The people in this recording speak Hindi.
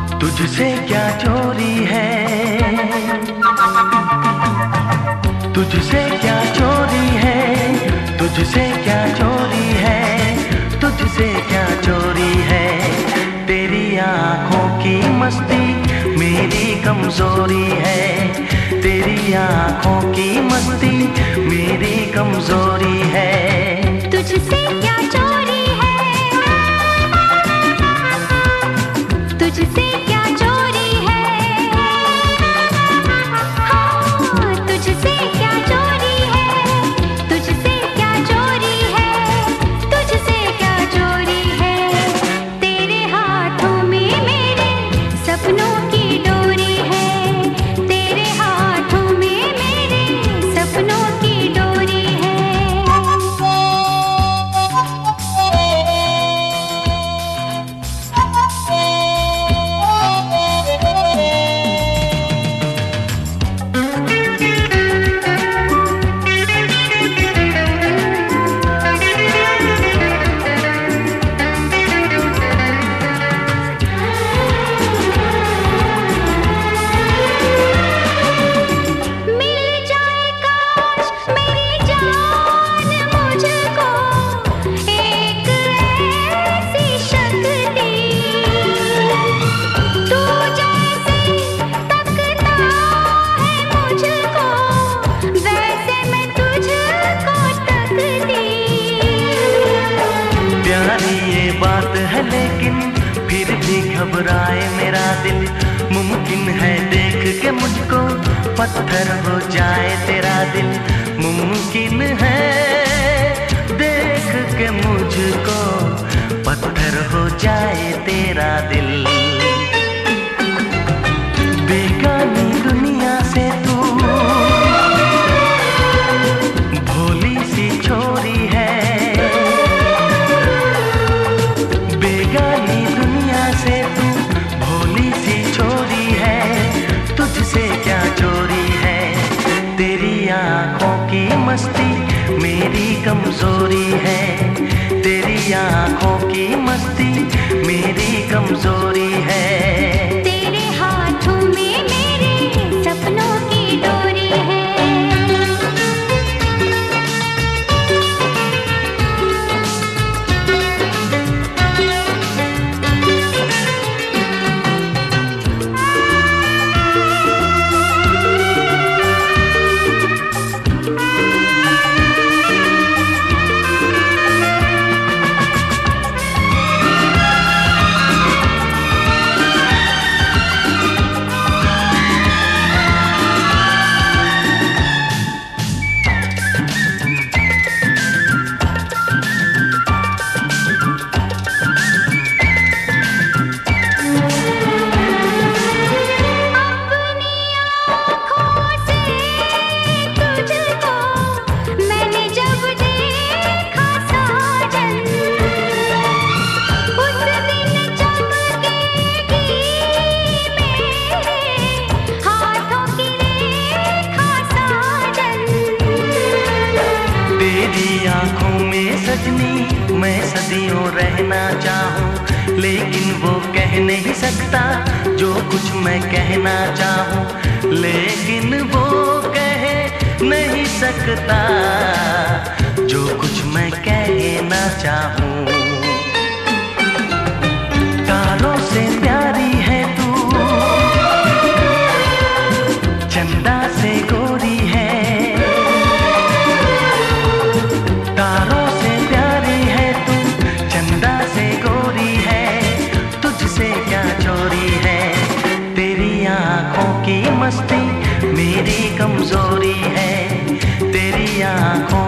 तुझसे क्या चोरी है, तुझसे क्या चोरी है, तुझसे क्या चोरी है, तुझसे क्या चोरी है। तेरी आँखों की मस्ती मेरी कमजोरी है, तेरी आँखों की मस्ती मेरी कमजोरी है। तुझसे क्या चोरी है, तुझसे क्या चोरी है, हाँ तुझसे क्या चोरी है, तुझसे क्या चोरी है, तुझसे क्या चोरी है। तेरे हाथों में मेरे सपनों की डोरी है, तेरे हाथों में मेरे सपनों की डोरी है। बात है लेकिन फिर भी घबराए मेरा दिल। मुमकिन है देख के मुझको पत्थर हो जाए तेरा दिल, मुमकिन है देख के मुझको पत्थर हो जाए तेरा दिल। बेगानी दुनिया से तू भोली सी छोरी है, बेगानी दुनिया से तू भोली सी छोरी है। तुझसे क्या चोरी है, तेरी आँखों की मस्ती मेरी कमजोरी है, तेरी आँखों की मस्ती मेरी कमजोरी है। तेरे हाथों में मेरे सपनों की डोरी है। आँखों में सजनी मैं सदियों रहना चाहूँ, लेकिन वो कह नहीं सकता जो कुछ मैं कहना चाहूँ, लेकिन वो कह नहीं सकता जो कुछ मैं कहना चाहूँ। तारों से प्यारी है तू, चंदा से गोरी है, तारों से प्यारी है तू, चंदा से गोरी है। तुझसे क्या चोरी है, तेरी आँखों की मस्ती मेरी कमजोरी है, तेरी आँखों